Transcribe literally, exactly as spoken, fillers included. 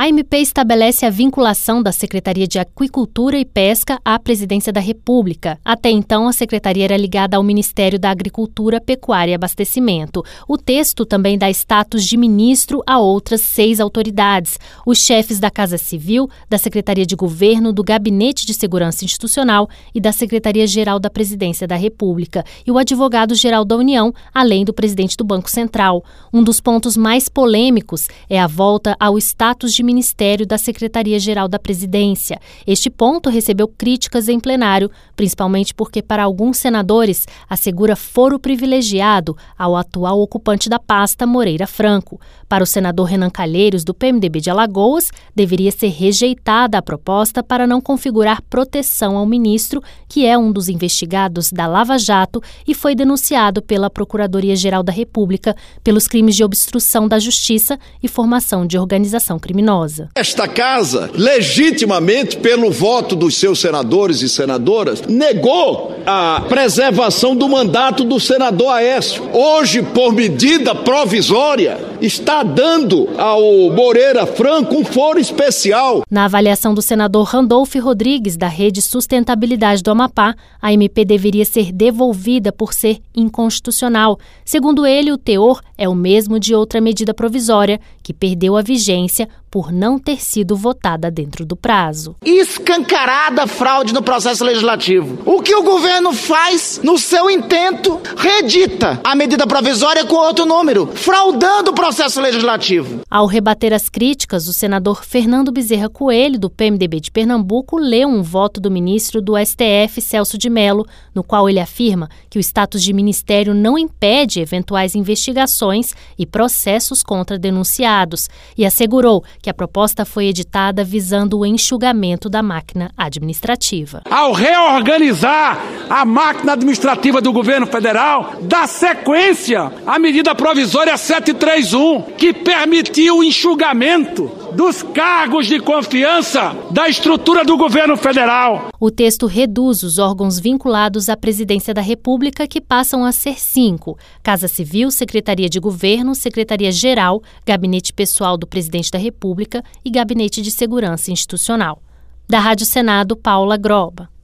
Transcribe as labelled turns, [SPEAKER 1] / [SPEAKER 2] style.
[SPEAKER 1] A M P estabelece a vinculação da Secretaria de Aquicultura e Pesca à Presidência da República. Até então, a Secretaria era ligada ao Ministério da Agricultura, Pecuária e Abastecimento. O texto também dá status de ministro a outras seis autoridades: os chefes da Casa Civil, da Secretaria de Governo, do Gabinete de Segurança Institucional e da Secretaria-Geral da Presidência da República, e o Advogado-Geral da União, além do presidente do Banco Central. Um dos pontos mais polêmicos é a volta ao status de Ministério da Secretaria-Geral da Presidência. Este ponto recebeu críticas em plenário, principalmente porque, para alguns senadores, assegura foro privilegiado ao atual ocupante da pasta, Moreira Franco. Para o senador Renan Calheiros, do P M D B de Alagoas, deveria ser rejeitada a proposta para não configurar proteção ao ministro, que é um dos investigados da Lava Jato e foi denunciado pela Procuradoria-Geral da República pelos crimes de obstrução da justiça e formação de organização criminosa.
[SPEAKER 2] Esta casa, legitimamente pelo voto dos seus senadores e senadoras, negou a preservação do mandato do senador Aécio. Hoje, por medida provisória, está dando ao Moreira Franco um foro especial.
[SPEAKER 1] Na avaliação do senador Randolfo Rodrigues, da Rede Sustentabilidade do Amapá, a M P deveria ser devolvida por ser inconstitucional. Segundo ele, o teor é o mesmo de outra medida provisória, que perdeu a vigência por não ter sido votada dentro do prazo.
[SPEAKER 3] Escancarada fraude no processo legislativo. O que o governo faz no seu intento? Redita a medida provisória com outro número, fraudando o processo legislativo.
[SPEAKER 1] Ao rebater as críticas, o senador Fernando Bezerra Coelho, do P M D B de Pernambuco, leu um voto do ministro do S T F, Celso de Mello, no qual ele afirma que o status de ministério não impede eventuais investigações e processos contra denunciados, e assegurou que a proposta foi editada visando o enxugamento da máquina administrativa.
[SPEAKER 4] Ao reorganizar a máquina administrativa do governo federal, dá sequência à medida provisória setecentos e trinta e um, que permitiu o enxugamento dos cargos de confiança da estrutura do governo federal.
[SPEAKER 1] O texto reduz os órgãos vinculados à Presidência da República, que passam a ser cinco: Casa Civil, Secretaria de Governo, Secretaria-Geral, Gabinete Pessoal do Presidente da República e Gabinete de Segurança Institucional. Da Rádio Senado, Paula Groba.